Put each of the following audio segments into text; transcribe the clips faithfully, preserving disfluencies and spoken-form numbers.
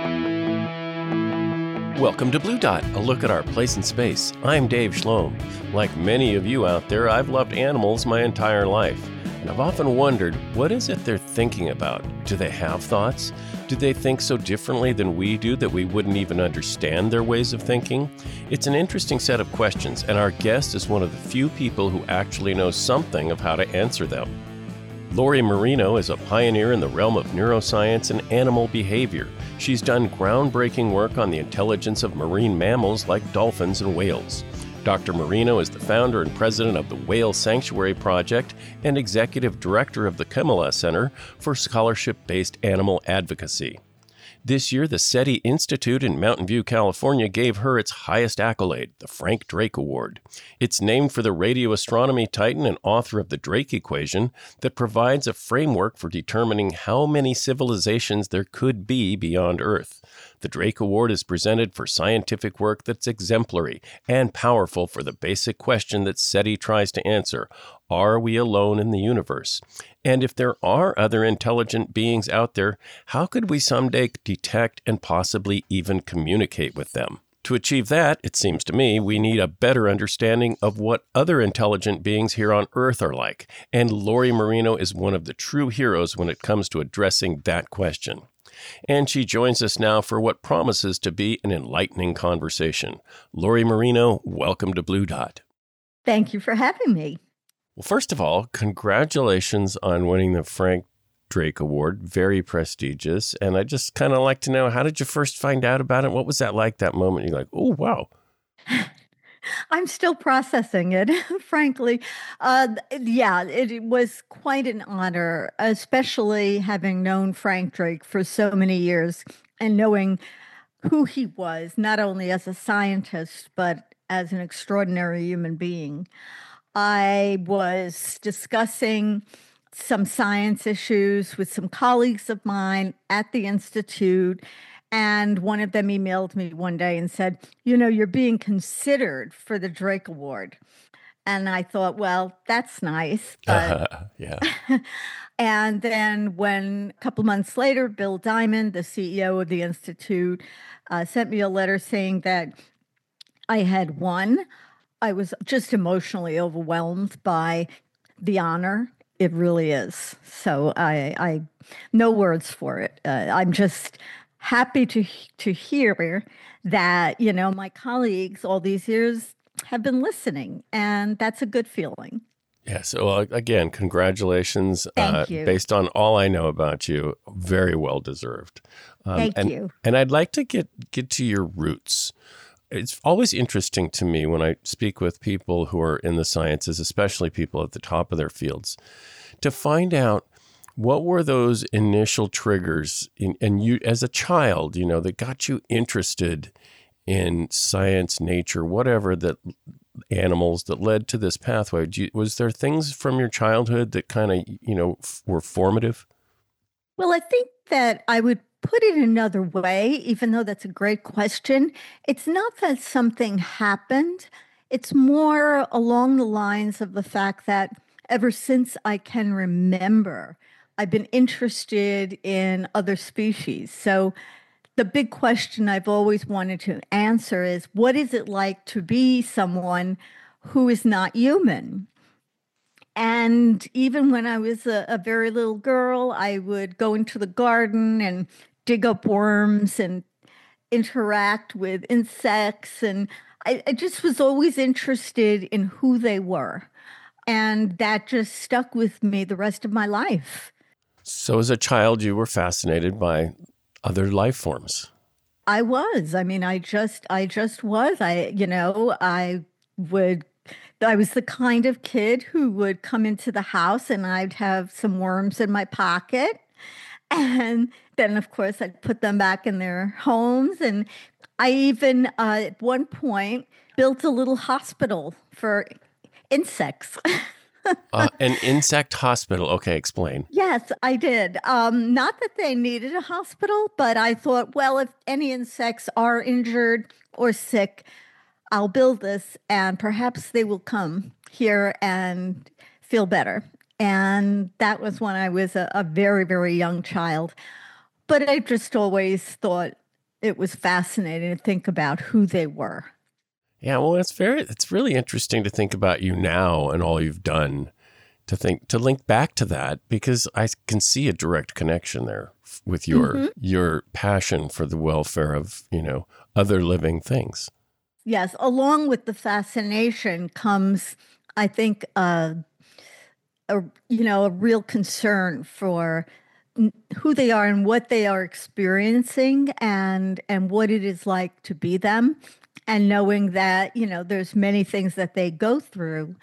Welcome to Blue Dot, a look at our place in space. I'm Dave Schlom. Like many of you out there, I've loved animals my entire life. And I've often wondered, what is it they're thinking about? Do they have thoughts? Do they think so differently than we do that we wouldn't even understand their ways of thinking? It's an interesting set of questions, and our guest is one of the few people who actually knows something of how to answer them. Lori Marino is a pioneer in the realm of neuroscience and animal behavior. She's done groundbreaking work on the intelligence of marine mammals like dolphins and whales. Doctor Marino is the founder and president of the Whale Sanctuary Project and executive director of the Kimmela Center for Scholarship-Based Animal Advocacy. This year, the SETI Institute in Mountain View, California, gave her its highest accolade, the Frank Drake Award. It's named for the radio astronomy titan and author of the Drake Equation that provides a framework for determining how many civilizations there could be beyond Earth. The Drake Award is presented for scientific work that's exemplary and powerful for the basic question that SETI tries to answer: are we alone in the universe? And if there are other intelligent beings out there, how could we someday detect and possibly even communicate with them? To achieve that, it seems to me, we need a better understanding of what other intelligent beings here on Earth are like. And Lori Marino is one of the true heroes when it comes to addressing that question. And she joins us now for what promises to be an enlightening conversation. Lori Marino, welcome to Blue Dot. Thank you for having me. Well, first of all, congratulations on winning the Frank Drake Award. Very prestigious. And I just kind of like to know, how did you first find out about it? What was that like, that moment? You're like, oh, wow. I'm still processing it, frankly. Uh, yeah, it, it was quite an honor, especially having known Frank Drake for so many years and knowing who he was, not only as a scientist, but as an extraordinary human being. I was discussing some science issues with some colleagues of mine at the Institute, and one of them emailed me one day and said, you know, you're being considered for the Drake Award. And I thought, well, that's nice. But... Uh, yeah. And then when a couple months later, Bill Diamond, the C E O of the Institute, uh, sent me a letter saying that I had won. I was just emotionally overwhelmed by the honor. It really is. So I, I no words for it. Uh, I'm just happy to to hear that, you know, my colleagues all these years have been listening, and that's a good feeling. Yeah. So uh, again, congratulations. Thank uh, you. Based on all I know about you, very well deserved. Um, Thank and, you. And I'd like to get get to your roots. It's always interesting to me when I speak with people who are in the sciences, especially people at the top of their fields, to find out what were those initial triggers in, and you as a child, you know, that got you interested in science, nature, whatever, that animals that led to this pathway. Do you, was there things from your childhood that kind of, you know, f- were formative? Well, I think that I would put it another way, even though that's a great question. It's not that something happened. It's more along the lines of the fact that ever since I can remember, I've been interested in other species. So the big question I've always wanted to answer is, what is it like to be someone who is not human? And even when I was a, a very little girl, I would go into the garden and dig up worms and interact with insects. And I, I just was always interested in who they were. And that just stuck with me the rest of my life. So as a child, you were fascinated by other life forms. I was. I mean, I just, I just was. I, you know, I would, I was the kind of kid who would come into the house and I'd have some worms in my pocket. And then, of course, I'd put them back in their homes. And I even, uh, at one point, built a little hospital for insects. uh, an insect hospital. Okay, explain. Yes, I did. Um, not that they needed a hospital, but I thought, well, if any insects are injured or sick, I'll build this and perhaps they will come here and feel better. And that was when I was a, a very, very young child. But I just always thought it was fascinating to think about who they were. Yeah, well, it's very, it's really interesting to think about you now and all you've done to think, to link back to that, because I can see a direct connection there with your, hmm your passion for the welfare of, you know, other living things. Yes, along with the fascination comes, I think, uh, a you know a real concern for n- who they are and what they are experiencing and and what it is like to be them, and knowing that you know there's many things that they go through,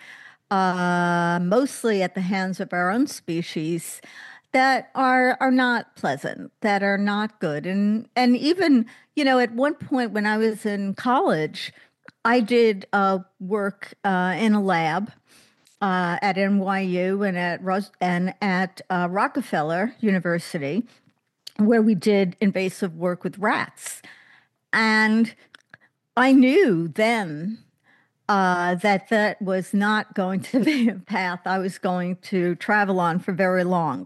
uh, mostly at the hands of our own species, that are are not pleasant, that are not good. And and even, you know, at one point when I was in college, I did uh, work uh, in a lab uh, at N Y U and at Ros- and at uh, Rockefeller University, where we did invasive work with rats. And I knew then uh, that that was not going to be a path I was going to travel on for very long.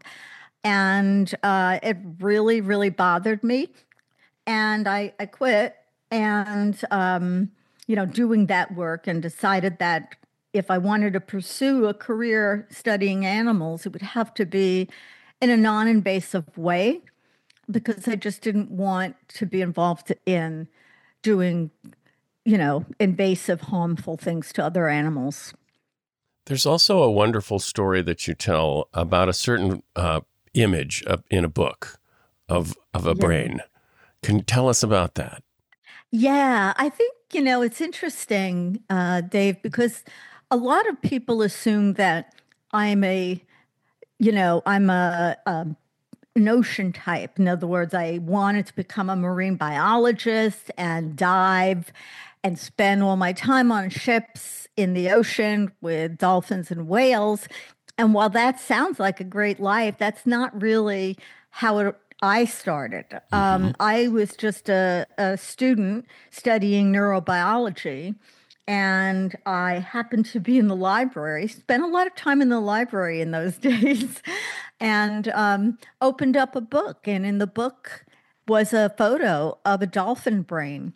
And uh, it really, really bothered me. And I, I quit and, um, you know, doing that work, and decided that if I wanted to pursue a career studying animals, it would have to be in a non-invasive way, because I just didn't want to be involved in doing, you know, invasive, harmful things to other animals. There's also a wonderful story that you tell about a certain uh, image of, in a book of of a Yeah. brain. Can you tell us about that? Yeah, I think, you know, it's interesting, uh, Dave, because a lot of people assume that I'm a, you know, I'm a, a an ocean type. In other words, I wanted to become a marine biologist and dive and spend all my time on ships in the ocean with dolphins and whales. And while that sounds like a great life, that's not really how it, I started. Hmm. Um, I was just a, a student studying neurobiology, and I happened to be in the library, spent a lot of time in the library in those days, and um, opened up a book. And in the book was a photo of a dolphin brain.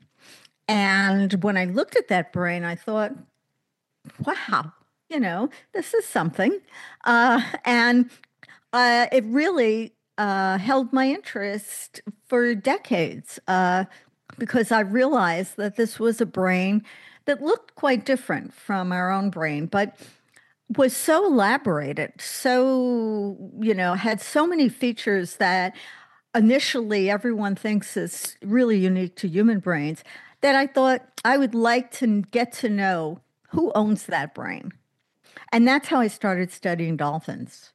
And when I looked at that brain, I thought, wow, you know, this is something. Uh, and uh, it really uh, held my interest for decades, uh, because I realized that this was a brain that looked quite different from our own brain, but was so elaborated, so, you know, had so many features that initially everyone thinks is really unique to human brains, that I thought I would like to get to know who owns that brain. And that's how I started studying dolphins.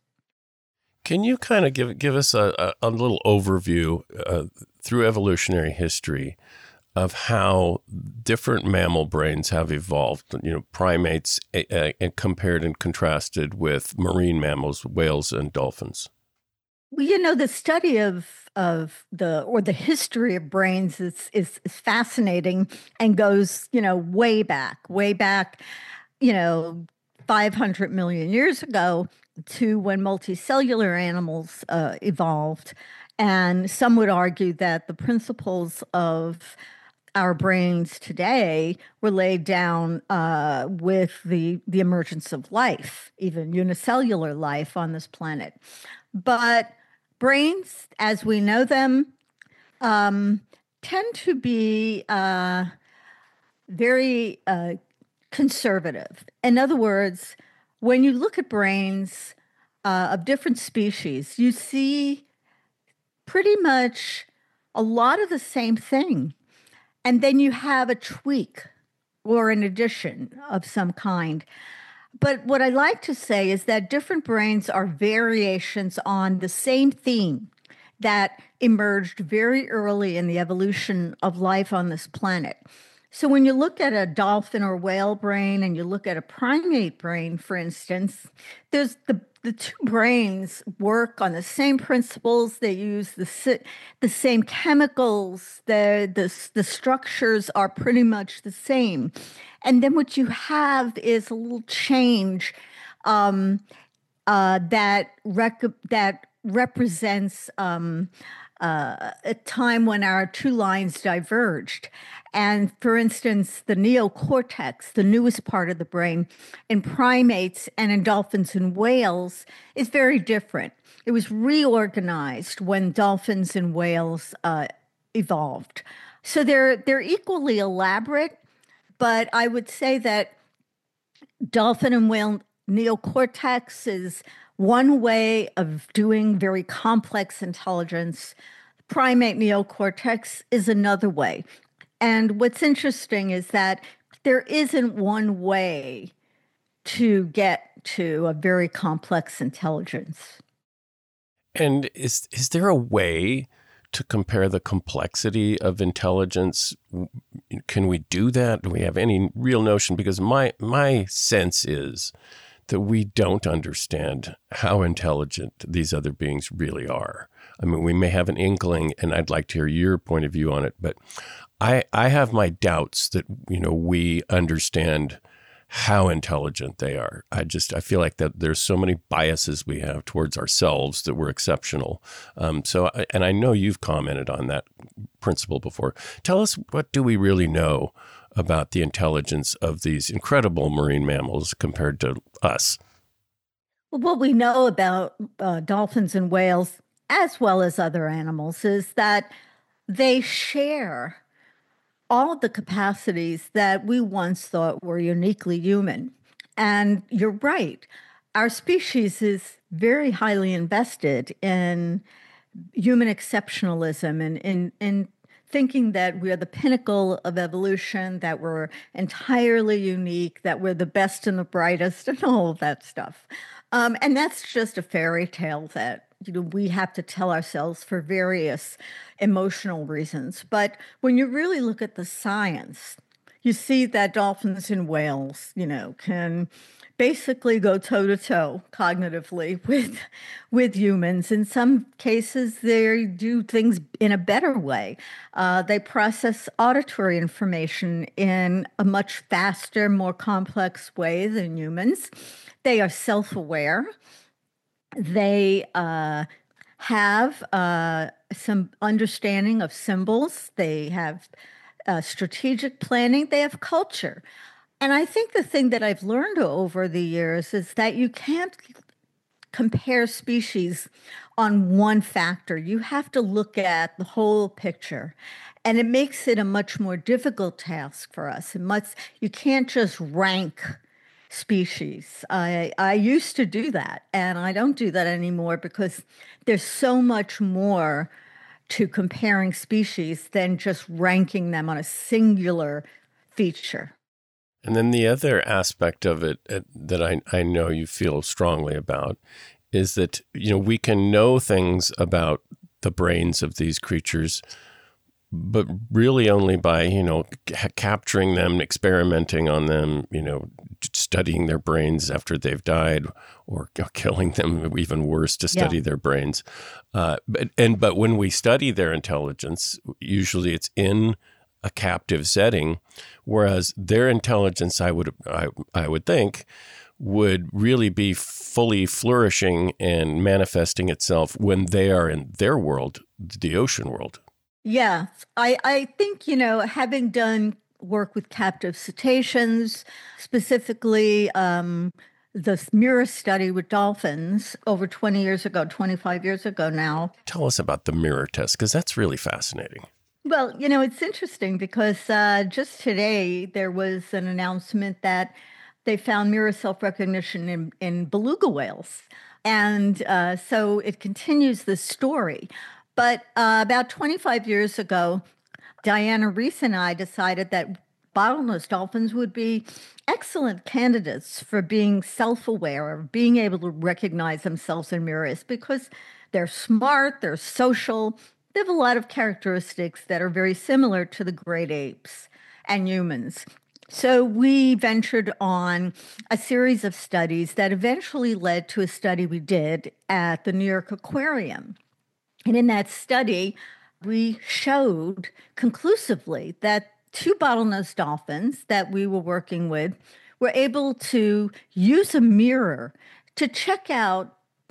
Can you kind of give give us a, a, a little overview uh, through evolutionary history of how different mammal brains have evolved? You know, primates uh, uh, compared and contrasted with marine mammals, whales, and dolphins. Well, you know, the study of of the or the history of brains is, is is fascinating, and goes, you know, way back, way back, you know, five hundred million years ago, to when multicellular animals uh, evolved. And some would argue that the principles of our brains today were laid down uh, with the the emergence of life, even unicellular life on this planet. But brains, as we know them, um, tend to be uh, very uh, conservative. In other words, when you look at brains uh, of different species, you see pretty much a lot of the same thing. And then you have a tweak or an addition of some kind. But what I like to say is that different brains are variations on the same theme that emerged very early in the evolution of life on this planet. So when you look at a dolphin or whale brain and you look at a primate brain, for instance, there's the the two brains work on the same principles. They use the si- the same chemicals. The, the the structures are pretty much the same. And then what you have is a little change, um, uh, that rec- that represents um, uh, a time when our two lines diverged. And for instance, the neocortex, the newest part of the brain in primates and in dolphins and whales, is very different. It was reorganized when dolphins and whales uh, evolved. So they're they're equally elaborate, but I would say that dolphin and whale neocortex is one way of doing very complex intelligence. Primate neocortex is another way. And what's interesting is that there isn't one way to get to a very complex intelligence. And is is there a way to compare the complexity of intelligence? Can we do that? Do we have any real notion? Because my my sense is that we don't understand how intelligent these other beings really are. I mean, we may have an inkling, and I'd like to hear your point of view on it, but I I have my doubts that, you know, we understand how intelligent they are. I just, I feel like that there's so many biases we have towards ourselves that we're exceptional. Um, so, and I know you've commented on that principle before. Tell us, what do we really know about the intelligence of these incredible marine mammals compared to us? Well, what we know about uh, dolphins and whales, as well as other animals, is that they share all of the capacities that we once thought were uniquely human. And you're right, our species is very highly invested in human exceptionalism and in, in thinking that we are the pinnacle of evolution, that we're entirely unique, that we're the best and the brightest, and all of that stuff. Um, and that's just a fairy tale that, you know, we have to tell ourselves for various emotional reasons. But when you really look at the science, you see that dolphins and whales, you know, can basically go toe to toe cognitively with with humans. In some cases, they do things in a better way. Uh, they process auditory information in a much faster, more complex way than humans. They are self-aware. They uh, have uh, some understanding of symbols. They have uh, strategic planning. They have culture. And I think the thing that I've learned over the years is that you can't compare species on one factor. You have to look at the whole picture. And it makes it a much more difficult task for us. It must, you can't just rank species. I I used to do that, and I don't do that anymore because there's so much more to comparing species than just ranking them on a singular feature. And then the other aspect of it uh, that I, I know you feel strongly about is that, you know, we can know things about the brains of these creatures, but really only by, you know, ca- capturing them, experimenting on them, you know, studying their brains after they've died, or killing them, even worse, to study yeah. their brains. Uh, but and but when we study their intelligence, usually it's in a captive setting, whereas their intelligence, I would I, I would think, would really be fully flourishing and manifesting itself when they are in their world, the ocean world. Yeah, I, I think, you know, having done work with captive cetaceans, specifically um, the mirror study with dolphins over twenty years ago, twenty-five years ago now. Tell us about the mirror test, because that's really fascinating. Well, you know, it's interesting because uh, just today there was an announcement that they found mirror self-recognition in, in beluga whales. And uh, so it continues the story. But uh, about twenty-five years ago, Diana Reese and I decided that bottlenose dolphins would be excellent candidates for being self-aware, or being able to recognize themselves in mirrors, because they're smart, they're social, they have a lot of characteristics that are very similar to the great apes and humans. So we ventured on a series of studies that eventually led to a study we did at the New York Aquarium. And in that study, we showed conclusively that two bottlenose dolphins that we were working with were able to use a mirror to check out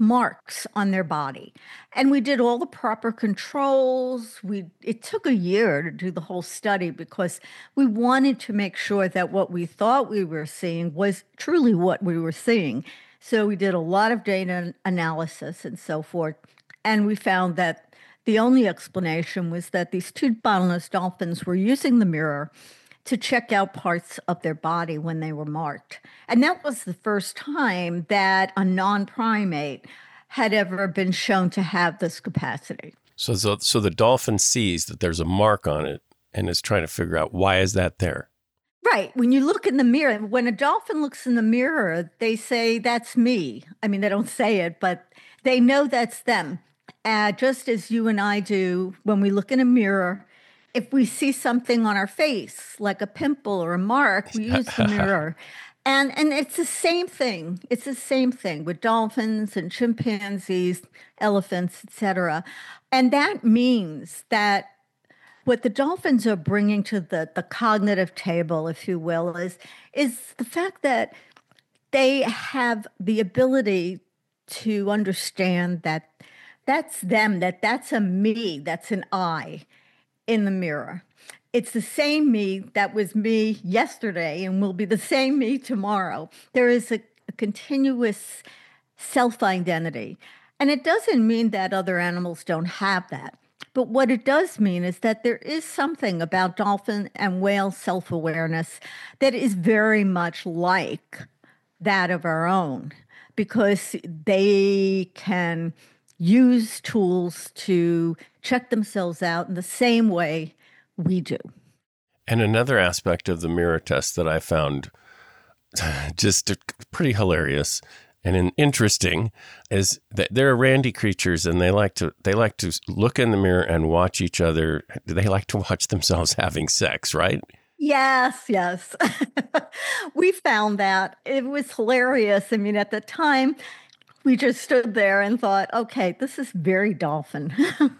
marks on their body. And we did all the proper controls. We it took a year to do the whole study because we wanted to make sure that what we thought we were seeing was truly what we were seeing. So we did a lot of data analysis and so forth. And we found that the only explanation was that these two bottlenose dolphins were using the mirror to check out parts of their body when they were marked. And that was the first time that a non-primate had ever been shown to have this capacity. So, so, so the dolphin sees that there's a mark on it and is trying to figure out why is that there? Right. When you look in the mirror, when a dolphin looks in the mirror, they say, that's me. I mean, they don't say it, but they know that's them. Uh, just as you and I do when we look in a mirror. If we see something on our face, like a pimple or a mark, we use the mirror. And and it's the same thing. It's the same thing with dolphins and chimpanzees, elephants, et cetera. And that means that what the dolphins are bringing to the, the cognitive table, if you will, is, is the fact that they have the ability to understand that that's them, that that's a me, that's an I in the mirror. It's the same me that was me yesterday and will be the same me tomorrow. There is a, a continuous self-identity. And it doesn't mean that other animals don't have that. But what it does mean is that there is something about dolphin and whale self-awareness that is very much like that of our own, because they can use tools to check themselves out in the same way we do. And another aspect of the mirror test that I found just pretty hilarious and interesting is that they're randy creatures, and they like to they like to look in the mirror and watch each other. They like to watch themselves having sex, right? Yes, yes. We found that. It was hilarious. I mean, at the time, we just stood there and thought, okay, this is very dolphin.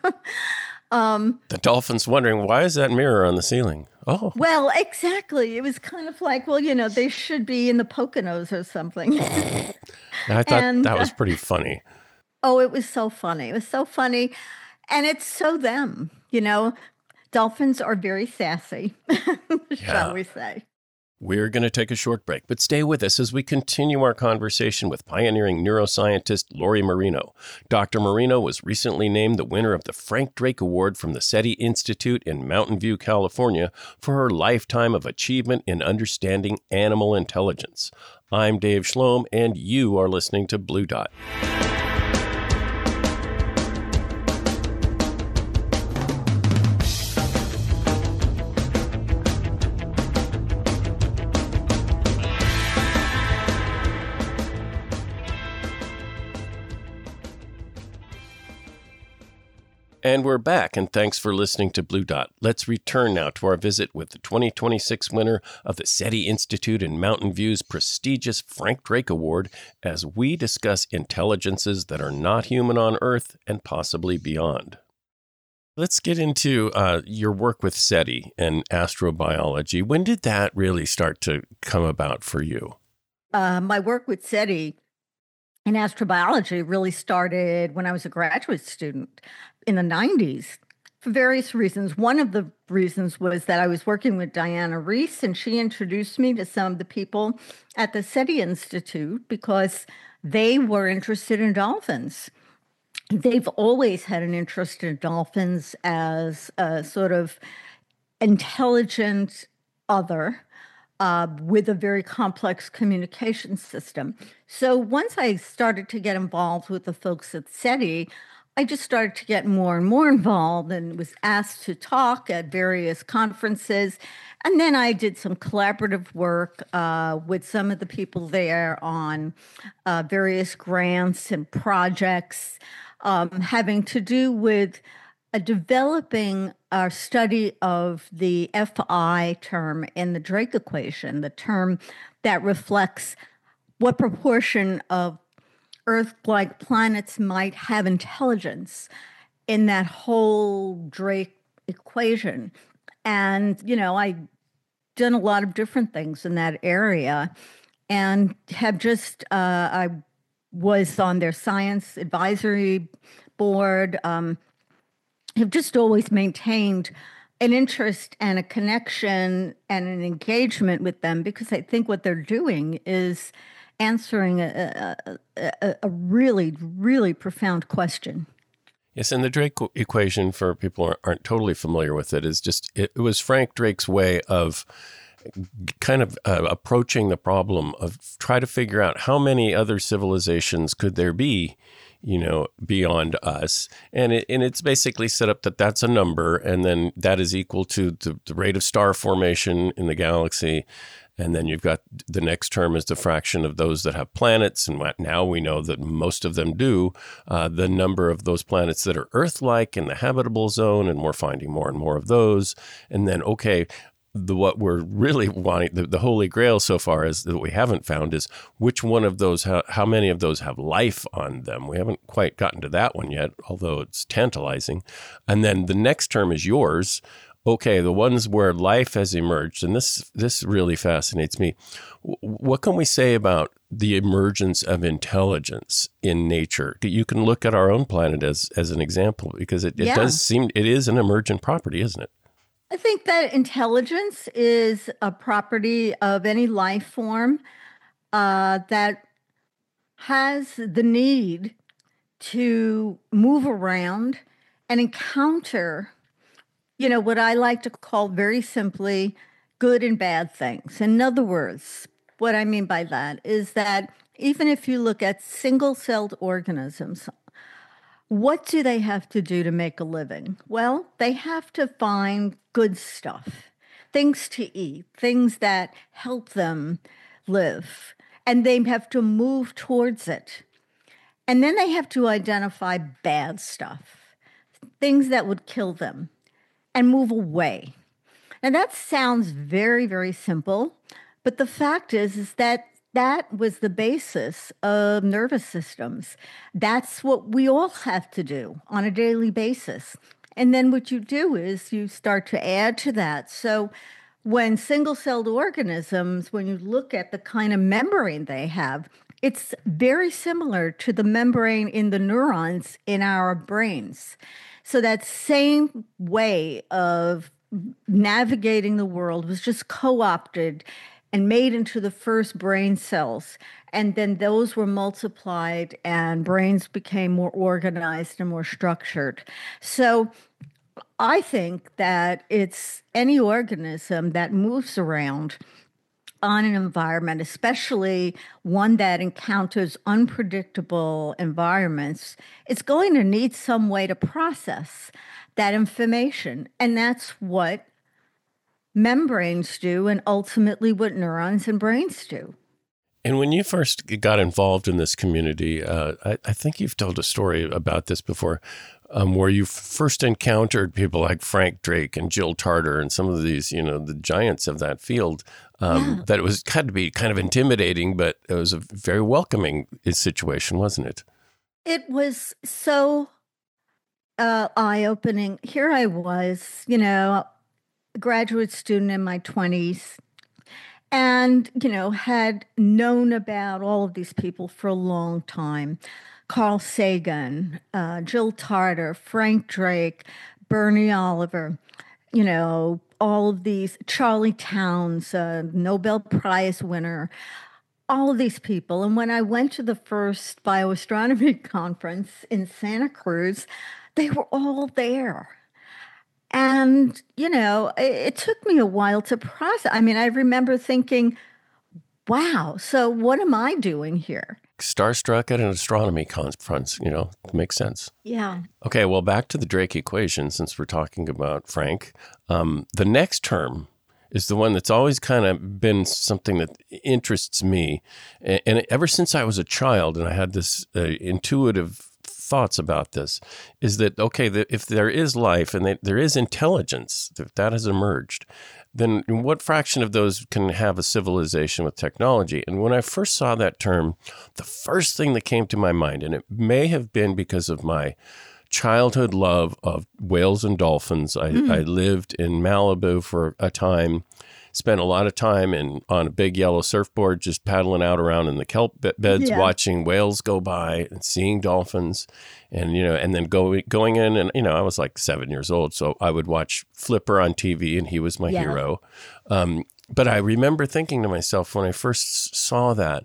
um, the dolphin's wondering, why is that mirror on the ceiling? Oh. Well, exactly. It was kind of like, well, you know, they should be in the Poconos or something. I thought and, that was pretty funny. Oh, it was so funny. It was so funny. And it's so them, you know. Dolphins are very sassy, shall yeah. we say. We're going to take a short break, but stay with us as we continue our conversation with pioneering neuroscientist Lori Marino. Doctor Marino was recently named the winner of the Frank Drake Award from the SETI Institute in Mountain View, California, for her lifetime of achievement in understanding animal intelligence. I'm Dave Schlom, and you are listening to Blue Dot. And we're back, and thanks for listening to Blue Dot. Let's return now to our visit with the twenty twenty-six winner of the SETI Institute in Mountain View's prestigious Frank Drake Award as we discuss intelligences that are not human on Earth and possibly beyond. Let's get into uh, your work with SETI and astrobiology. When did that really start to come about for you? Uh, my work with SETI and astrobiology really started when I was a graduate student in the nineties for various reasons. One of the reasons was that I was working with Diana Reiss, and she introduced me to some of the people at the SETI Institute because they were interested in dolphins. They've always had an interest in dolphins as a sort of intelligent other Uh, with a very complex communication system. So once I started to get involved with the folks at SETI, I just started to get more and more involved and was asked to talk at various conferences. And then I did some collaborative work uh, with some of the people there on uh, various grants and projects um, having to do with uh, developing our study of the F I term in the Drake equation, the term that reflects what proportion of Earth-like planets might have intelligence in that whole Drake equation. And, you know, I've done a lot of different things in that area and have just, uh, I was on their science advisory board, um, have just always maintained an interest and a connection and an engagement with them, because I think what they're doing is answering a, a, a, a really, really profound question. Yes, and the Drake equation, for people who aren't totally familiar with it, is just, it, it was Frank Drake's way of kind of uh, approaching the problem of try to figure out how many other civilizations could there be, you know, beyond us. And it, and it's basically set up that that's a number, and then that is equal to the, the rate of star formation in the galaxy. And then you've got the next term is the fraction of those that have planets. And what, now we know that most of them do, uh, the number of those planets that are Earth-like in the habitable zone, and we're finding more and more of those. And then, okay, the what we're really wanting, the, the holy grail so far is that we haven't found is which one of those, how, how many of those have life on them. We haven't quite gotten to that one yet, although it's tantalizing. And then the next term is yours. Okay, the ones where life has emerged, and this this really fascinates me. What can we say about the emergence of intelligence in nature? You can look at our own planet as as an example, because it, it Yeah. does seem, it is an emergent property, isn't it? I think that intelligence is a property of any life form uh, that has the need to move around and encounter, you know, what I like to call very simply good and bad things. In other words, what I mean by that is that even if you look at single-celled organisms, what do they have to do to make a living? Well, they have to find good stuff, things to eat, things that help them live, and they have to move towards it. And then they have to identify bad stuff, things that would kill them, and move away. Now that sounds very, very simple, but the fact is, is that that was the basis of nervous systems. That's what we all have to do on a daily basis. And then what you do is you start to add to that. So when single-celled organisms, when you look at the kind of membrane they have, it's very similar to the membrane in the neurons in our brains. So that same way of navigating the world was just co-opted and made into the first brain cells. And then those were multiplied and brains became more organized and more structured. So I think that it's any organism that moves around on an environment, especially one that encounters unpredictable environments, it's going to need some way to process that information. And that's what membranes do, and ultimately what neurons and brains do. And when you first got involved in this community, uh, I, I think you've told a story about this before, um, where you first encountered people like Frank Drake and Jill Tarter and some of these, you know, the giants of that field, um, yeah. that it was had to be kind of intimidating, but it was a very welcoming situation, wasn't it? It was so uh, eye-opening. Here I was, you know, a graduate student in my twenties, and, you know, had known about all of these people for a long time. Carl Sagan, uh, Jill Tarter, Frank Drake, Bernie Oliver, you know, all of these, Charlie Towns, uh, Nobel Prize winner, all of these people. And when I went to the first bioastronomy conference in Santa Cruz, they were all there. And, you know, it, it took me a while to process. I mean, I remember thinking, wow, so what am I doing here? Starstruck at an astronomy conference, you know, makes sense. Yeah. Okay, well, back to the Drake equation, since we're talking about Frank. Um, the next term is the one that's always kind of been something that interests me. And, and ever since I was a child, and I had this uh, intuitive thoughts about this, is that, okay, that if there is life and they, there is intelligence, that, that has emerged, then what fraction of those can have a civilization with technology? And when I first saw that term, the first thing that came to my mind, and it may have been because of my childhood love of whales and dolphins. I, mm. I lived in Malibu for a time, spent a lot of time in on a big yellow surfboard, just paddling out around in the kelp be- beds, Yeah. watching whales go by and seeing dolphins, and you know, and then going going in, and you know, I was like seven years old, so I would watch Flipper on T V, and he was my Yeah. hero. Um, but I remember thinking to myself when I first saw that,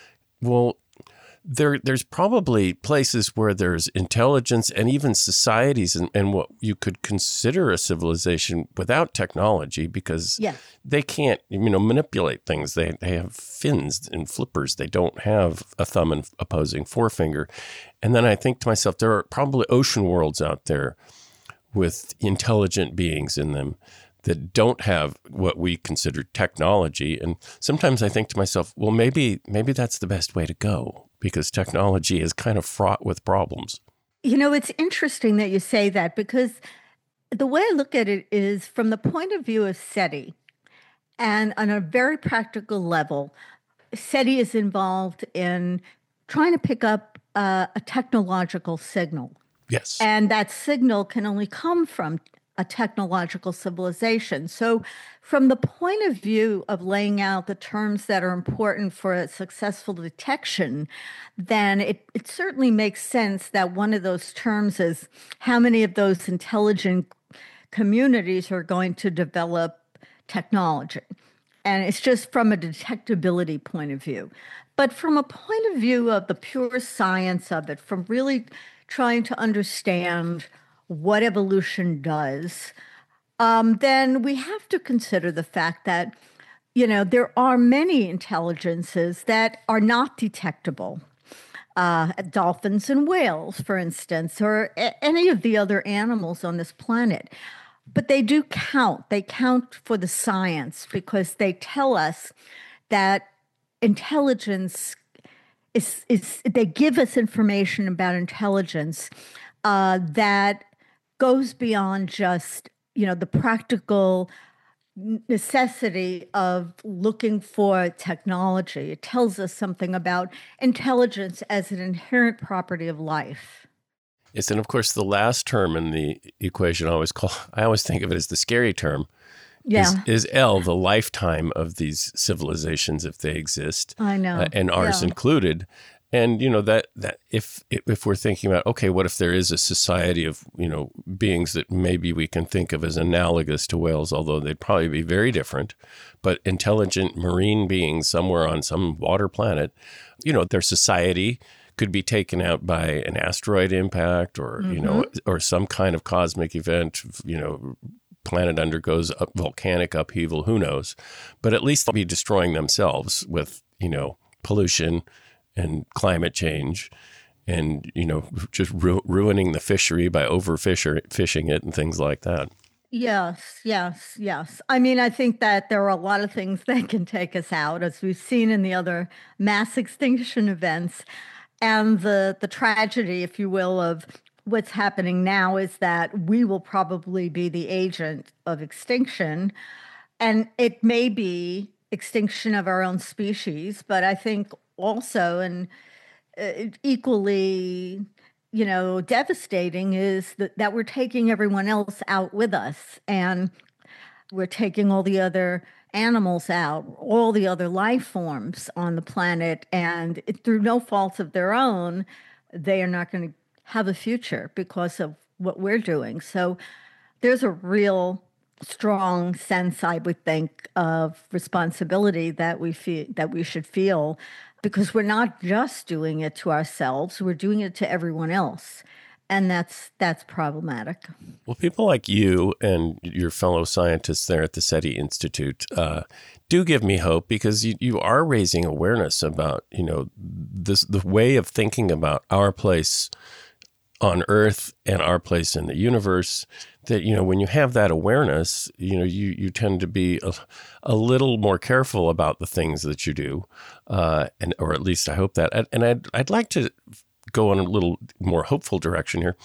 well, there there's probably places where there's intelligence and even societies and, and what you could consider a civilization without technology, because Yeah. they can't, you know, manipulate things. They they have fins and flippers. They don't have a thumb and opposing forefinger. And then I think to myself, there are probably ocean worlds out there with intelligent beings in them that don't have what we consider technology. And sometimes I think to myself, well, maybe maybe that's the best way to go, because technology is kind of fraught with problems. You know, it's interesting that you say that, because the way I look at it is from the point of view of SETI, and on a very practical level, SETI is involved in trying to pick up uh, a technological signal. Yes. And that signal can only come from a technological civilization. So, from the point of view of laying out the terms that are important for a successful detection, then it, it certainly makes sense that one of those terms is how many of those intelligent communities are going to develop technology. And it's just from a detectability point of view. But from a point of view of the pure science of it, from really trying to understand what evolution does, um, then we have to consider the fact that, you know, there are many intelligences that are not detectable. Uh, dolphins and whales, for instance, or a- any of the other animals on this planet. But they do count. They count for the science, because they tell us that intelligence is, is they give us information about intelligence uh, that goes beyond just, you know, the practical necessity of looking for technology. It tells us something about intelligence as an inherent property of life. Yes, and of course, the last term in the equation I always call, I always think of it as the scary term, Yeah, is, is L, the lifetime of these civilizations, if they exist, I know. uh, and ours Yeah. included. And, you know, that, that if if we're thinking about, okay, what if there is a society of, you know, beings that maybe we can think of as analogous to whales, although they'd probably be very different, but intelligent marine beings somewhere on some water planet, you know, their society could be taken out by an asteroid impact, or, you know, or some kind of cosmic event, you know, planet undergoes a volcanic upheaval, who knows? But at least they'll be destroying themselves with, you know, pollution and climate change, and, you know, just ru- ruining the fishery by overfishing it and things like that. Yes, yes, yes. I mean, I think that there are a lot of things that can take us out, as we've seen in the other mass extinction events. And the the tragedy, if you will, of what's happening now is that we will probably be the agent of extinction. And it may be extinction of our own species, but I think also, and uh, equally, you know, devastating is that, that we're taking everyone else out with us, and we're taking all the other animals out, all the other life forms on the planet, and it, through no fault of their own, they are not going to have a future because of what we're doing. So there's a real strong sense, I would think, of responsibility that we feel that we should feel, because we're not just doing it to ourselves, we're doing it to everyone else. And that's that's problematic. Well, people like you and your fellow scientists there at the SETI Institute uh, do give me hope, because you, you are raising awareness about, you know, this the way of thinking about our place on Earth and our place in the universe. That, you know, when you have that awareness, you know, you, you tend to be a, a little more careful about the things that you do, uh, and or at least I hope that. And I'd I'd like to go in a little more hopeful direction here.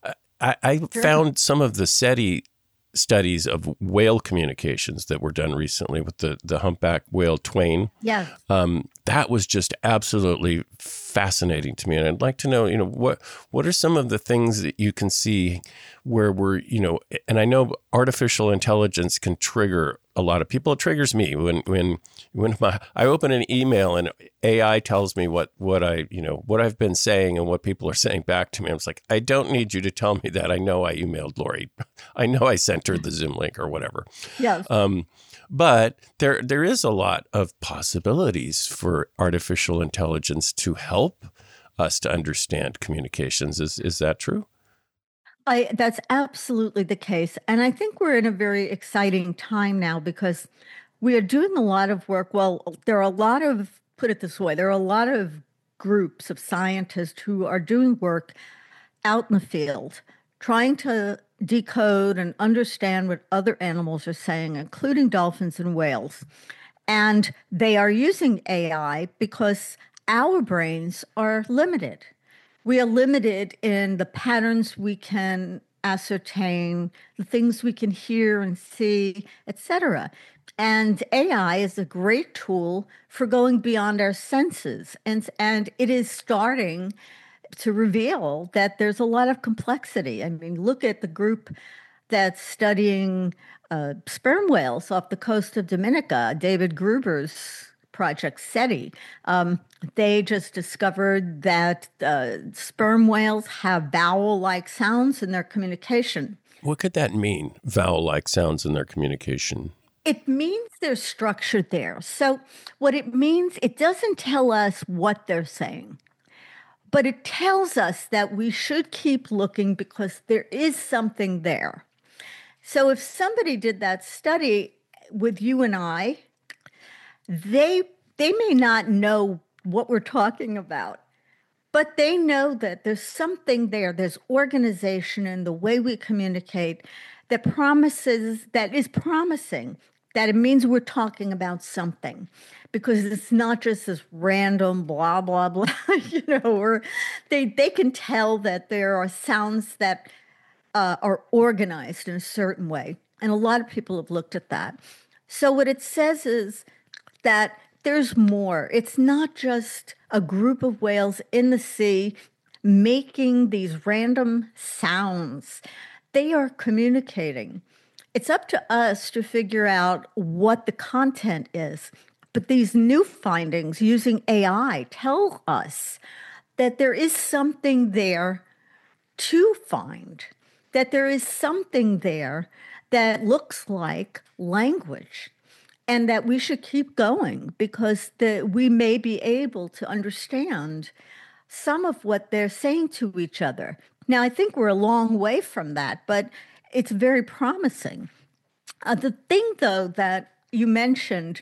I, I Sure. found some of the SETI studies of whale communications that were done recently with the, the humpback whale Twain. Yeah. Um, that was just absolutely fascinating to me. And I'd like to know, you know, what what are some of the things that you can see where we're, you know, and I know artificial intelligence can trigger a lot of people. It triggers me when when when my I open an email and A I tells me what what I you know what I've been saying and what people are saying back to me. I was like, I don't need you to tell me that. I know I emailed Lori. I know I sent her the Zoom link or whatever. Yes. Um, but there there is a lot of possibilities for artificial intelligence to help us to understand communications. Is is that true? I, that's absolutely the case. And I think we're in a very exciting time now because we are doing a lot of work. Well, there are a lot of, put it this way, there are a lot of groups of scientists who are doing work out in the field, trying to decode and understand what other animals are saying, including dolphins and whales. And they are using A I because our brains are limited. We are limited in the patterns we can ascertain, the things we can hear and see, et cetera. And A I is a great tool for going beyond our senses. And, and it is starting to reveal that there's a lot of complexity. I mean, look at the group that's studying uh, sperm whales off the coast of Dominica, David Gruber's project SETI. Um, they just discovered that uh, sperm whales have vowel-like sounds in their communication. What could that mean, vowel-like sounds in their communication? It means there's structure there. So what it means, it doesn't tell us what they're saying, but it tells us that we should keep looking because there is something there. So if somebody did that study with you and I, they they may not know what we're talking about, but they know that there's something there. There's organization in the way we communicate that promises, that is promising, that it means we're talking about something, because it's not just this random blah, blah, blah, you know, or they, they can tell that there are sounds that uh, are organized in a certain way. And a lot of people have looked at that. So what it says is that there's more. It's not just a group of whales in the sea making these random sounds. They are communicating. It's up to us to figure out what the content is. But these new findings using A I tell us that there is something there to find, that there is something there that looks like language, and that we should keep going because the, we may be able to understand some of what they're saying to each other. Now, I think we're a long way from that, but it's very promising. Uh, the thing, though, that you mentioned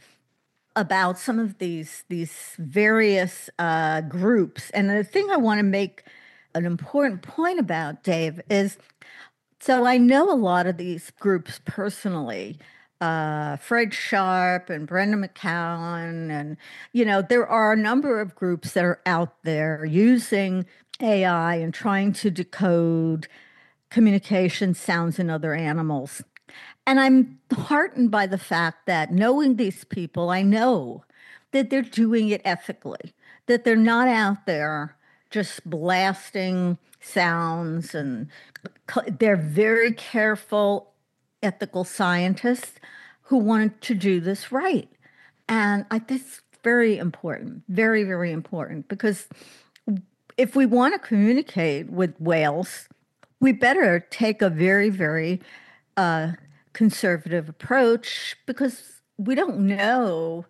about some of these, these various uh, groups, and the thing I want to make an important point about, Dave, is so I know a lot of these groups personally. Uh, Fred Sharp and Brenda McCowan, and, you know, there are a number of groups that are out there using A I and trying to decode communication sounds in other animals. And I'm heartened by the fact that knowing these people, I know that they're doing it ethically, that they're not out there just blasting sounds, and they're very careful ethical scientists who wanted to do this right. And I think it's very important, very, very important, because if we want to communicate with whales, we better take a very, very uh, conservative approach, because we don't know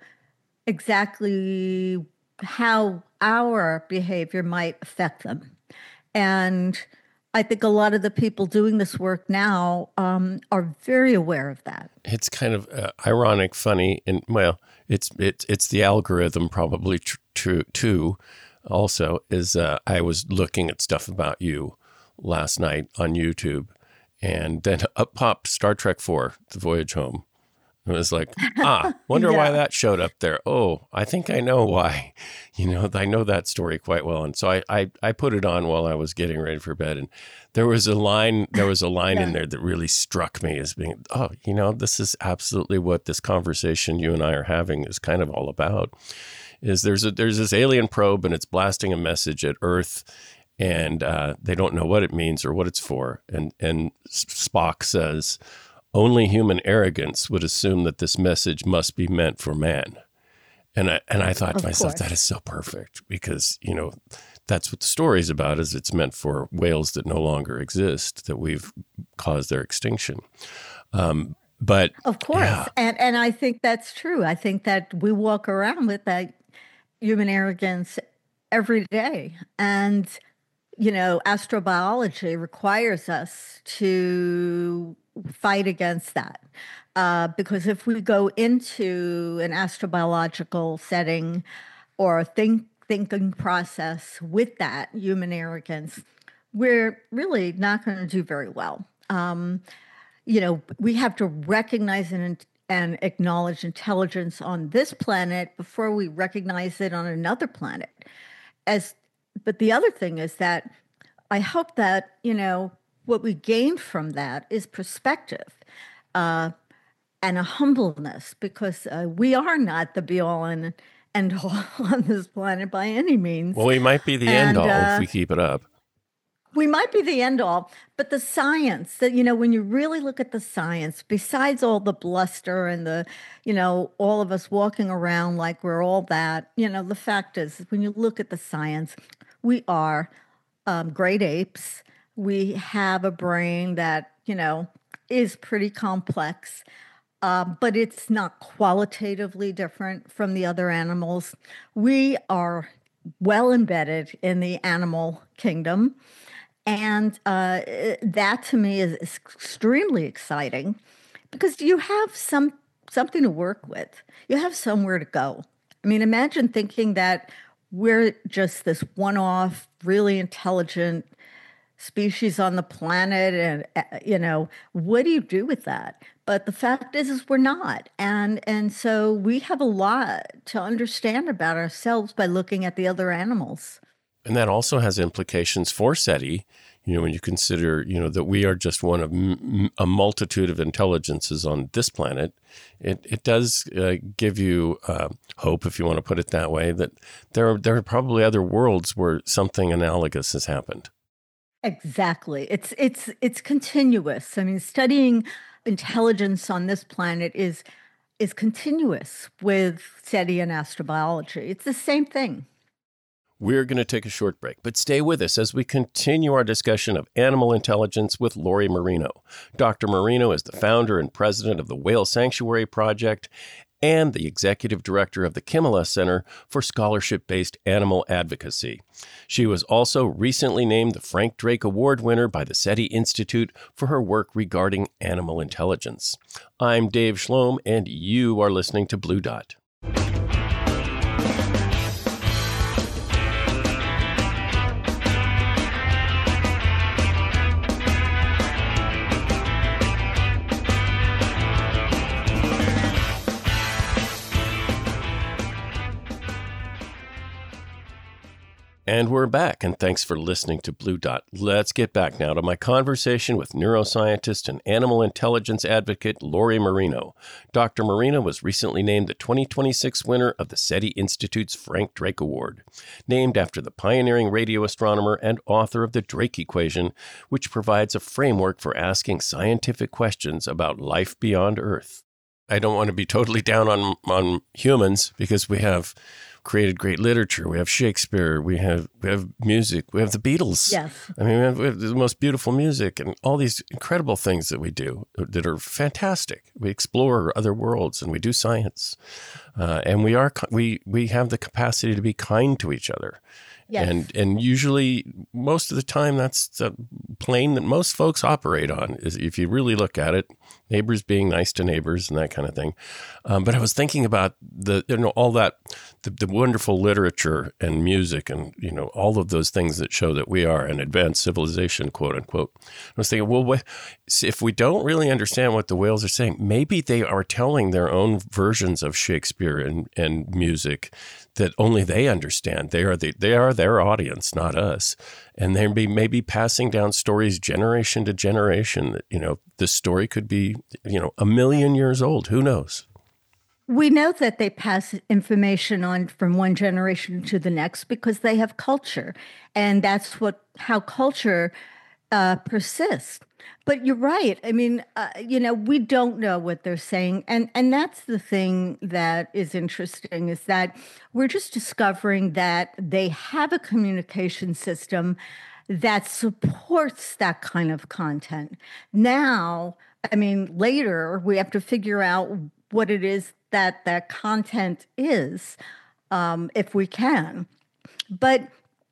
exactly how our behavior might affect them. And I think a lot of the people doing this work now um, are very aware of that. It's kind of uh, ironic, funny, and well, it's it's it's the algorithm probably tr- true too. Also, is uh, I was looking at stuff about you last night on YouTube, and then up popped Star Trek four: The Voyage Home. It was like, ah, wonder yeah. why that showed up there. Oh, I think I know why. You know, I know that story quite well. And so I, I, I put it on while I was getting ready for bed. And there was a line, there was a line yeah. in there that really struck me as being, oh, you know, this is absolutely what this conversation you and I are having is kind of all about. Is there's a, there's this alien probe and it's blasting a message at Earth, and uh, they don't know what it means or what it's for. And, and Spock says, only human arrogance would assume that this message must be meant for man. And I, and I thought Of to myself, course. that is so perfect because, you know, that's what the story is about, is it's meant for whales that no longer exist, that we've caused their extinction. Um, but Of course. yeah, And and I think that's true. I think that we walk around with that human arrogance every day. And, you know, astrobiology requires us to fight against that. Uh, because if we go into an astrobiological setting or a think, thinking process with that human arrogance, we're really not going to do very well. Um, you know, we have to recognize and, and acknowledge intelligence on this planet before we recognize it on another planet. As, but the other thing is that I hope that, you know, what we gain from that is perspective uh, and a humbleness, because uh, we are not the be all and end all on this planet by any means. well, we might be the end And all if uh, we keep it up. we might be the end all, but the science that, you know, when you really look at the science, besides all the bluster and the, you know, all of us walking around like we're all that, you know, the fact is, when you look at the science, we are um, great apes. We have a brain that, you know, is pretty complex, um, but it's not qualitatively different from the other animals. We are well embedded in the animal kingdom. And uh, that to me is extremely exciting because you have some something to work with. You have somewhere to go. I mean, imagine thinking that we're just this one-off, really intelligent species on the planet, and uh, you know, what do you do with that? But the fact is, is we're not, and and so we have a lot to understand about ourselves by looking at the other animals. And that also has implications for SETI, you know, when you consider, you know, that we are just one of m- a multitude of intelligences on this planet. It it does uh, give you uh, hope, if you want to put it that way, that there are, there are probably other worlds where something analogous has happened. Exactly. It's it's it's continuous. I mean, studying intelligence on this planet is is continuous with SETI and astrobiology. It's the same thing. We're going to take a short break, but stay with us as we continue our discussion of animal intelligence with Lori Marino. Doctor Marino is the founder and president of the Whale Sanctuary Project and the executive director of the Kimmela Center for Scholarship-Based Animal Advocacy. She was also recently named the Frank Drake Award winner by the SETI Institute for her work regarding animal intelligence. I'm Dave Schlom, and you are listening to Blue Dot. And we're back, and thanks for listening to Blue Dot. Let's get back now to my conversation with neuroscientist and animal intelligence advocate Lori Marino. Doctor Marino was recently named the twenty twenty-six winner of the SETI Institute's Frank Drake Award, named after the pioneering radio astronomer and author of the Drake Equation, which provides a framework for asking scientific questions about life beyond Earth. I don't want to be totally down on, on humans because we have created great literature. We have Shakespeare. We have we have music. We have the Beatles. Yes. I mean, we have, we have the most beautiful music and all these incredible things that we do that are fantastic. We explore other worlds and we do science, uh, and we are we we have the capacity to be kind to each other. Yes. And and usually, most of the time, that's the plane that most folks operate on, is if you really look at it, neighbors being nice to neighbors and that kind of thing. Um, but I was thinking about the, you know, all that, the, the wonderful literature and music and, you know, all of those things that show that we are an advanced civilization, quote unquote. I was thinking, well, what, if we don't really understand what the whales are saying, maybe they are telling their own versions of Shakespeare and, and music that only they understand. They are the, they are their audience, not us. And they're be maybe passing down stories generation to generation. That, you know, this story could be, you know, a million years old. Who knows? We know that they pass information on from one generation to the next because they have culture. And that's what how culture uh, persist. But you're right. I mean, uh, you know, we don't know what they're saying, and and that's the thing that is interesting is that we're just discovering that they have a communication system that supports that kind of content. Now, I mean, later we have to figure out what it is that that content is, um, if we can. But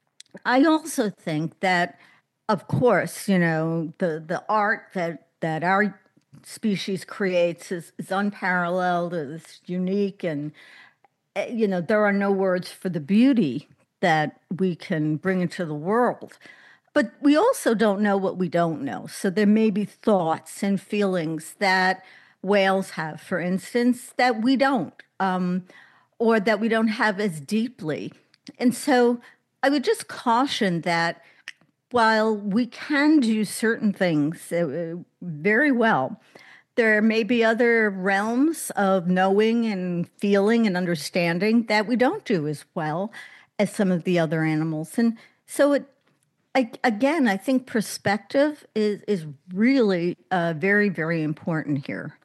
I also think that, of course, you know, the the art that that our species creates is, is unparalleled, is unique, and uh, you know, there are no words for the beauty that we can bring into the world. But we also don't know what we don't know. So there may be thoughts and feelings that whales have, for instance, that we don't, um, or that we don't have as deeply. And so I would just caution that while we can do certain things uh, very well, there may be other realms of knowing and feeling and understanding that we don't do as well as some of the other animals. And so it, I, again, I think perspective is is really uh, very, very important here.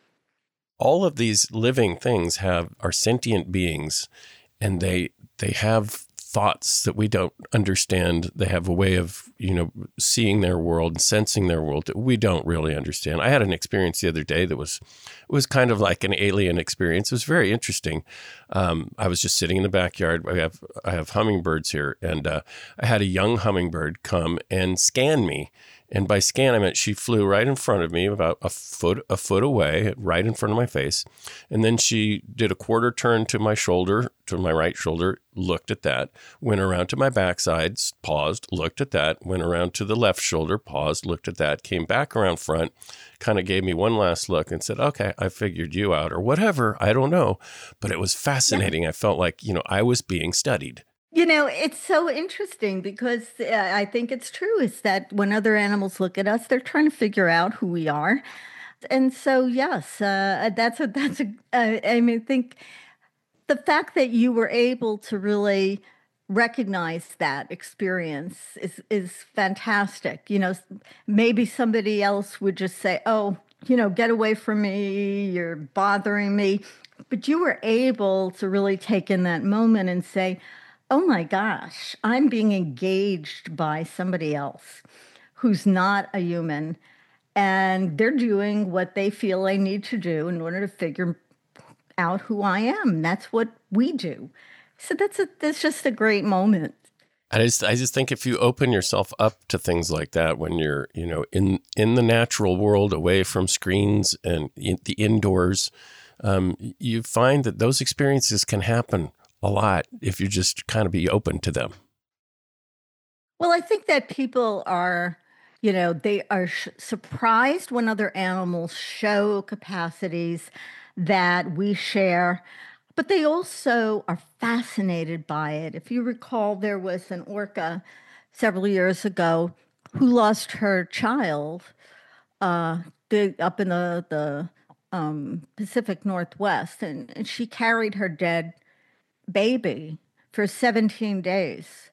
All of these living things have are sentient beings, and they they have thoughts that we don't understand. They have a way of, you know, seeing their world and sensing their world that we don't really understand. I had an experience the other day that was was kind of like an alien experience. It was very interesting. Um, I was just sitting in the backyard. I have I have hummingbirds here, and uh, I had a young hummingbird come and scan me. And by scan, I meant she flew right in front of me, about a foot a foot away, right in front of my face. And then she did a quarter turn to my shoulder, to my right shoulder, looked at that, went around to my backside, paused, looked at that, went around to the left shoulder, paused, looked at that, came back around front, kind of gave me one last look and said, okay, I figured you out, or whatever. I don't know. But it was fascinating. I felt like, you know, I was being studied. You know, it's so interesting because uh, I think it's true is that when other animals look at us, they're trying to figure out who we are. And so, yes, uh, that's a, that's a, uh, I mean, I think the fact that you were able to really recognize that experience is, is fantastic. You know, maybe somebody else would just say, oh, you know, get away from me, you're bothering me. But you were able to really take in that moment and say, oh my gosh, I'm being engaged by somebody else who's not a human, and they're doing what they feel they need to do in order to figure out who I am. That's what we do. So that's a that's just a great moment. I just I just think if you open yourself up to things like that when you're, you know, in in the natural world, away from screens and in the indoors, um, you find that those experiences can happen a lot if you just kind of be open to them. Well, I think that people are, you know, they are sh- surprised when other animals show capacities that we share, but they also are fascinated by it. If you recall, there was an orca several years ago who lost her child uh, the, up in the, the um, Pacific Northwest, and, and she carried her dead baby for seventeen days.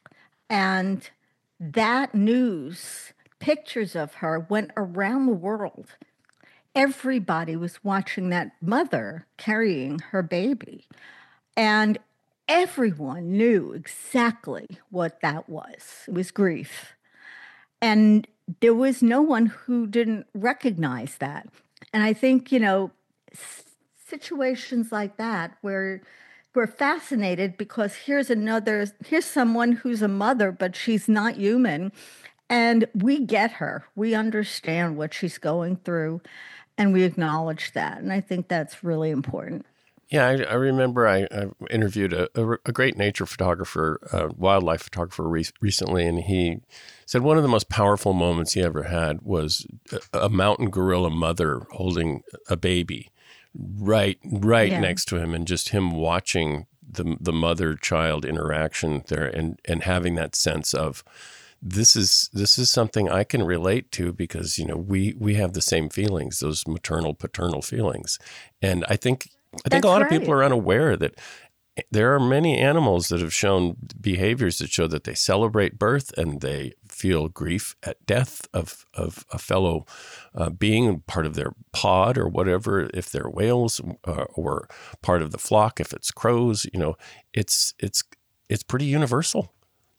And that news, pictures of her went around the world. Everybody was watching that mother carrying her baby. And everyone knew exactly what that was. It was grief. And there was no one who didn't recognize that. And I think, you know, situations like that where we're fascinated because here's another, here's someone who's a mother, but she's not human. And we get her. We understand what she's going through, and we acknowledge that. And I think that's really important. Yeah, I, I remember I, I interviewed a, a, a great nature photographer, a wildlife photographer re- recently, and he said one of the most powerful moments he ever had was a, a mountain gorilla mother holding a baby right right yeah. next to him, and just him watching the the mother-child interaction there, and, and having that sense of this is this is something I can relate to because, you know, we we have the same feelings, those maternal paternal feelings. And I think I think That's a lot right. of people are unaware that there are many animals that have shown behaviors that show that they celebrate birth and they feel grief at death of, of a fellow uh, being, part of their pod or whatever, if they're whales, uh, or part of the flock, if it's crows. You know, it's it's it's pretty universal.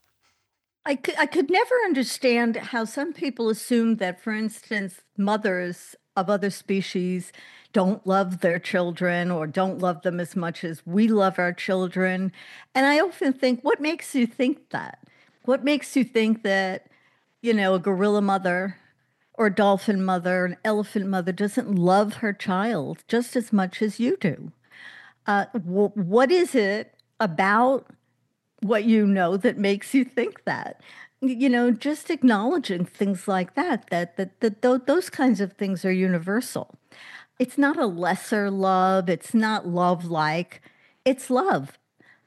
I could, I could never understand how some people assume that, for instance, mothers of other species don't love their children or don't love them as much as we love our children. And I often think, what makes you think that? What makes you think that, you know, a gorilla mother or a dolphin mother, an elephant mother doesn't love her child just as much as you do? Uh, wh- what is it about what you know that makes you think that? You know, just acknowledging things like that, that that, that th- those kinds of things are universal. It's not a lesser love, it's not love like, it's love.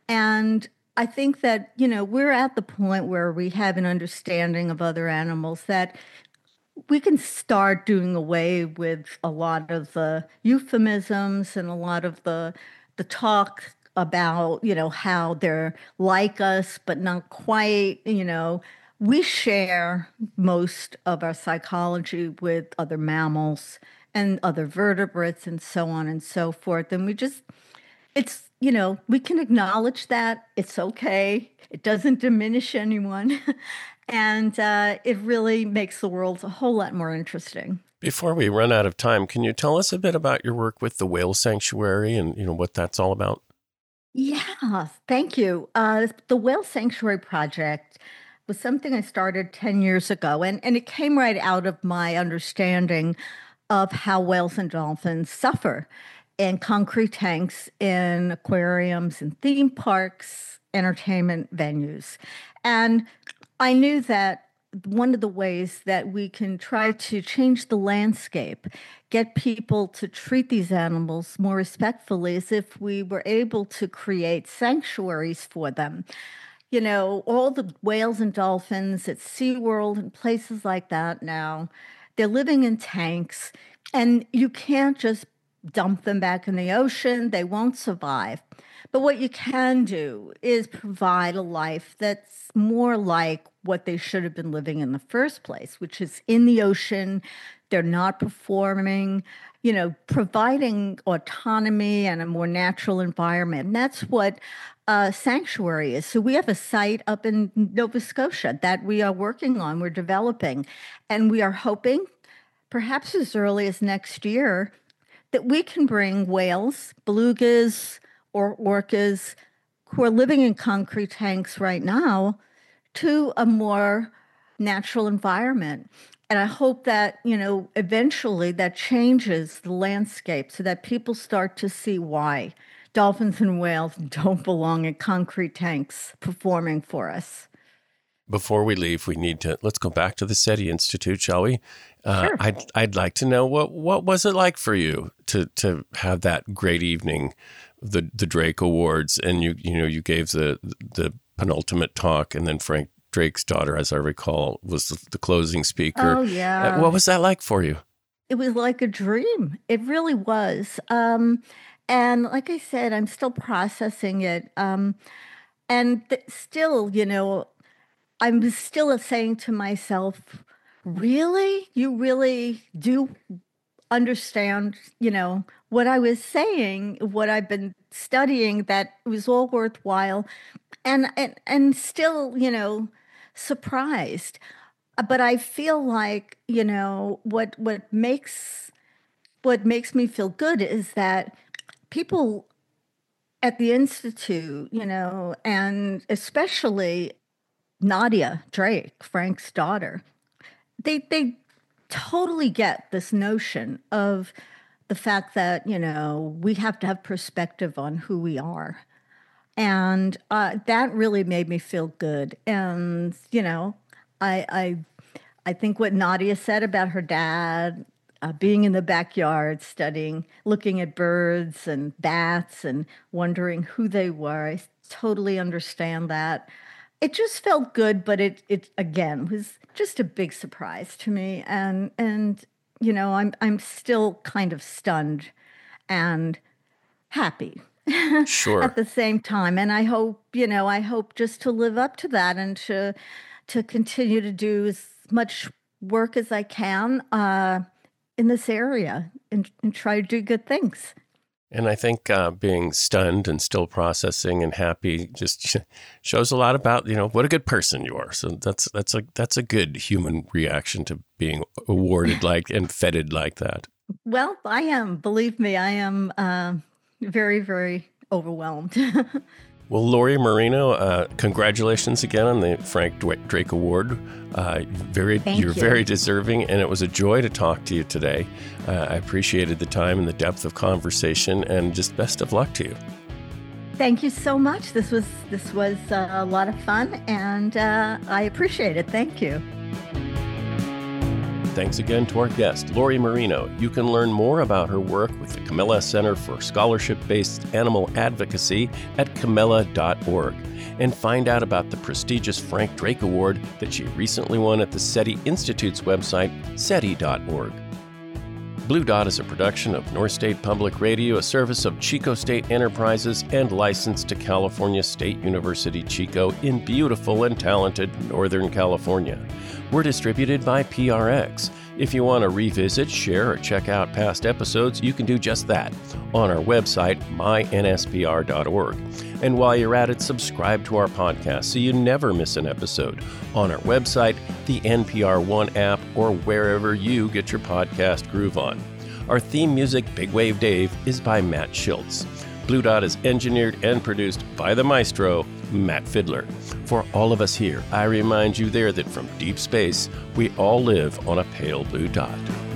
And I think that, you know, we're at the point where we have an understanding of other animals that we can start doing away with a lot of the euphemisms and a lot of the the talk about, you know, how they're like us, but not quite, you know. We share most of our psychology with other mammals and other vertebrates and so on and so forth. And we just, it's, you know, we can acknowledge that. It's okay. It doesn't diminish anyone. And uh, it really makes the world a whole lot more interesting. Before we run out of time, can you tell us a bit about your work with the Whale Sanctuary and, you know, what that's all about? Yeah, thank you. Uh, the Whale Sanctuary Project was something I started ten years ago, and, and it came right out of my understanding of how whales and dolphins suffer in concrete tanks, in aquariums, in theme parks, entertainment venues. And I knew that one of the ways that we can try to change the landscape, get people to treat these animals more respectfully, is if we were able to create sanctuaries for them. You know, all the whales and dolphins at SeaWorld and places like that now, they're living in tanks, and you can't just dump them back in the ocean. They won't survive. But what you can do is provide a life that's more like what they should have been living in the first place, which is in the ocean. They're not performing, you know, providing autonomy and a more natural environment. And that's what uh, Sanctuary is. So we have a site up in Nova Scotia that we are working on, we're developing, and we are hoping, perhaps as early as next year, that we can bring whales, belugas, or orcas who are living in concrete tanks right now to a more natural environment. And I hope that, you know, eventually that changes the landscape so that people start to see why dolphins and whales don't belong in concrete tanks performing for us. Before we leave, we need to, let's go back to the SETI Institute, shall we? Uh, Sure. I'd, I'd like to know, what, what was it like for you to, to have that great evening, the, the Drake Awards, and you, you know, you gave the, the penultimate talk, and then Frank Drake's daughter, as I recall, was the, the closing speaker. Oh, Uh, yeah. What was that like for you? It was like a dream. It really was. Um, and like I said, I'm still processing it. Um, and th- still, you know, I'm still saying to myself, really? You really do understand, you know, what I was saying, what I've been studying, that it was all worthwhile, and and and still, you know, surprised. Uh, But I feel like, you know, what what makes what makes me feel good is that people at the Institute, you know, and especially Nadia Drake, Frank's daughter, they they totally get this notion of the fact that, you know, we have to have perspective on who we are. And uh, that really made me feel good. And, you know, I I I think what Nadia said about her dad uh, being in the backyard studying, looking at birds and bats and wondering who they were, I totally understand that. It just felt good, but it it again was just a big surprise to me, and and you know, I'm I'm still kind of stunned and happy. Sure. at the same time. And I hope, you know, I hope just to live up to that and to to continue to do as much work as I can uh, in this area and, and try to do good things. And I think uh, being stunned and still processing and happy just sh- shows a lot about, you know, what a good person you are. So that's that's a that's a good human reaction to being awarded like and feted like that. Well, I am. Believe me, I am uh, very, very overwhelmed. Well, Lori Marino, uh, congratulations again on the Frank Drake Award. Uh, very, Thank you're you. very deserving, and it was a joy to talk to you today. Uh, I appreciated the time and the depth of conversation, and just best of luck to you. Thank you so much. This was this was uh, a lot of fun, and uh, I appreciate it. Thank you. Thanks again to our guest, Lori Marino. You can learn more about her work with the Camilla Center for Scholarship-Based Animal Advocacy at camilla dot org and find out about the prestigious Frank Drake Award that she recently won at the SETI Institute's website, seti dot org. Blue Dot is a production of North State Public Radio, a service of Chico State Enterprises, and licensed to California State University, Chico, in beautiful and talented Northern California. We're distributed by P R X. If you want to revisit, share, or check out past episodes, you can do just that on our website, my n s p r dot org. And while you're at it, subscribe to our podcast so you never miss an episode on our website, the N P R One app, or wherever you get your podcast groove on. Our theme music, Big Wave Dave, is by Matt Schultz. Blue Dot is engineered and produced by the maestro, Matt Fiddler. For all of us here, I remind you there that from deep space, we all live on a pale blue dot.